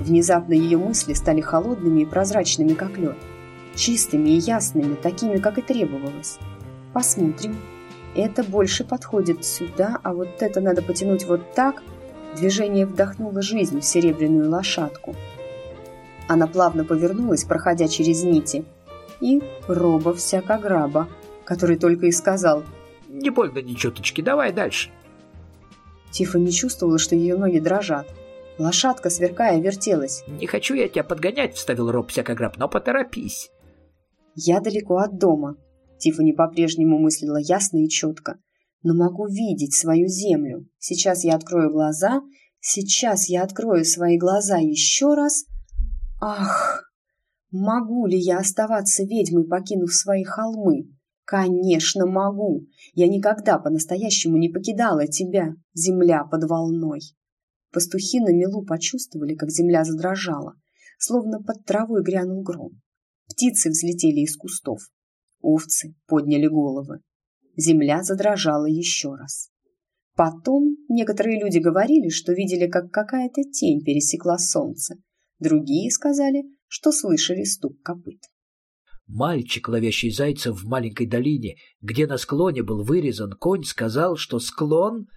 Внезапно ее мысли стали холодными и прозрачными, как лед. Чистыми и ясными, такими, как и требовалось. Посмотрим. Это больше подходит сюда, а вот это надо потянуть вот так. Движение вдохнуло жизнь в серебряную лошадку. Она плавно повернулась, проходя через нити. И Роба всяко граба, который только и сказал: «Не больно ни чуточки, давай дальше». Тиффани чувствовала, что ее ноги дрожат. Лошадка, сверкая, вертелась. «Не хочу я тебя подгонять», — вставил Роб всякограб, — «но поторопись». «Я далеко от дома», — Тиффани по-прежнему мыслила ясно и четко. «Но могу видеть свою землю. Сейчас я открою глаза, сейчас я открою свои глаза еще раз. Ах, могу ли я оставаться ведьмой, покинув свои холмы? Конечно, могу. Я никогда по-настоящему не покидала тебя, земля под волной». Пастухи на мелу почувствовали, как земля задрожала, словно под травой грянул гром. Птицы взлетели из кустов. Овцы подняли головы. Земля задрожала еще раз. Потом некоторые люди говорили, что видели, как какая-то тень пересекла солнце. Другие сказали, что слышали стук копыт. Мальчик, ловящий зайцев в маленькой долине, где на склоне был вырезан конь, сказал, что склон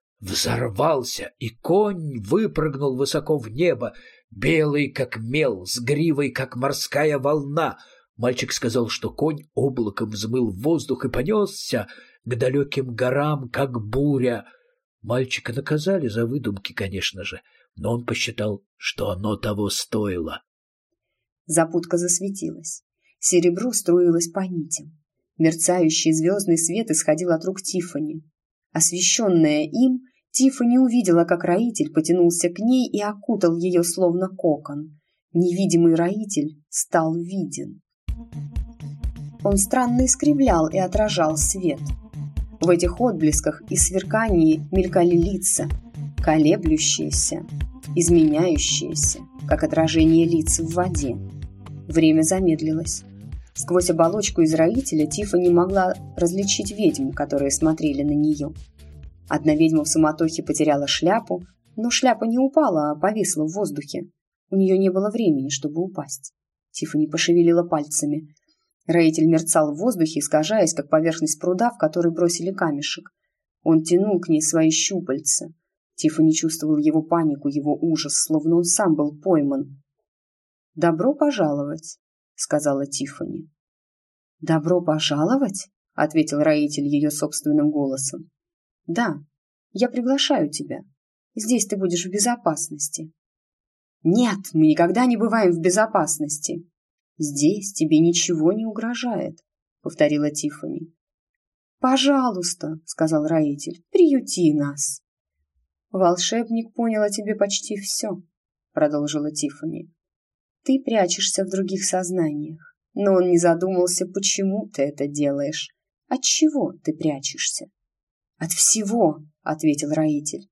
взорвался, и конь выпрыгнул высоко в небо, белый как мел, с гривой как морская волна. Мальчик сказал, что конь облаком взмыл в воздух и понесся к далеким горам, как буря. Мальчика наказали за выдумки, конечно же, но он посчитал, что оно того стоило. Запутка засветилась. Серебро струилось по нитям. Мерцающий звездный свет исходил от рук Тиффани. Освещенная им, Тиффани увидела, как роитель потянулся к ней и окутал ее словно кокон. Невидимый роитель стал виден. Он странно искривлял и отражал свет. В этих отблесках и сверкании мелькали лица, колеблющиеся, изменяющиеся, как отражение лиц в воде. Время замедлилось. Сквозь оболочку из роителя Тиффани могла различить ведьм, которые смотрели на нее. Одна ведьма в суматохе потеряла шляпу, но шляпа не упала, а повисла в воздухе. У нее не было времени, чтобы упасть. Тиффани пошевелила пальцами. Роитель мерцал в воздухе, искажаясь, как поверхность пруда, в который бросили камешек. Он тянул к ней свои щупальца. Тиффани чувствовал его панику, его ужас, словно он сам был пойман. «Добро пожаловать», — сказала Тиффани. «Добро пожаловать?» — ответил роитель ее собственным голосом. «Да, я приглашаю тебя. Здесь ты будешь в безопасности». «Нет, мы никогда не бываем в безопасности». «Здесь тебе ничего не угрожает», — повторила Тиффани. «Пожалуйста», — сказал роитель, — «приюти нас». «Волшебник понял о тебе почти все», — продолжила Тиффани. «Ты прячешься в других сознаниях, но он не задумался, почему ты это делаешь. От чего ты прячешься?» «От всего», — ответил роитель.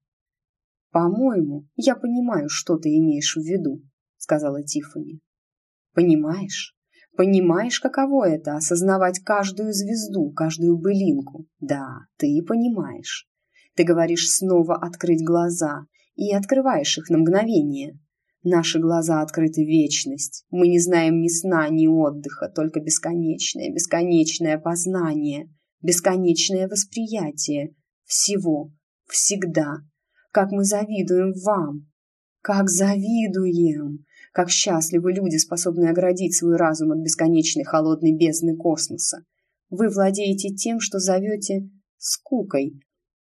«По-моему, я понимаю, что ты имеешь в виду», — сказала Тиффани. «Понимаешь? Понимаешь, каково это — осознавать каждую звезду, каждую былинку? Да, ты понимаешь. Ты говоришь снова открыть глаза и открываешь их на мгновение. Наши глаза открыты в вечность. Мы не знаем ни сна, ни отдыха, только бесконечное, бесконечное познание, бесконечное восприятие всего, всегда. Как мы завидуем вам! Как завидуем! Как счастливы люди, способные оградить свой разум от бесконечной холодной бездны космоса. Вы владеете тем, что зовете скукой.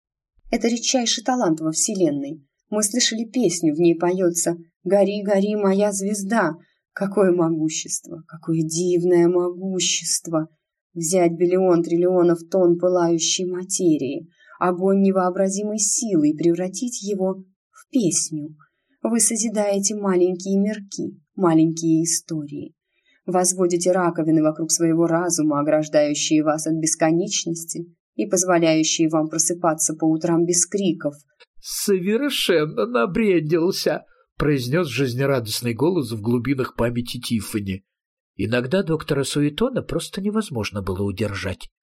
Это редчайший талант во Вселенной. Мы слышали песню, в ней поется «Гори, гори, моя звезда». Какое могущество, какое дивное могущество! Взять биллион триллионов тонн пылающей материи, огонь невообразимой силы и превратить его в песню. Вы созидаете маленькие мирки, маленькие истории. Возводите раковины вокруг своего разума, ограждающие вас от бесконечности и позволяющие вам просыпаться по утрам без криков. «Совершенно набредился», — произнес жизнерадостный голос в глубинах памяти Тиффани. Иногда доктора Суетона просто невозможно было удержать.